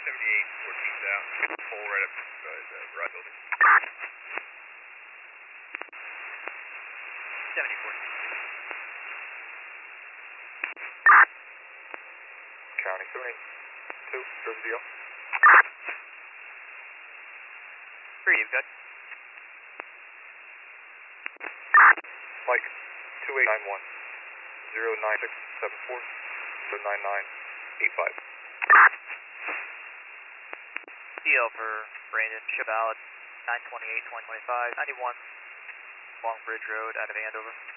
78, 14 down. Pull right up the garage building. 74. County 72, serve deal. 3, you've got. Mike, 2891, 09674, 09985. DL for Brandon, ship out 928, 2025, 91 Long Bridge Road out of Andover.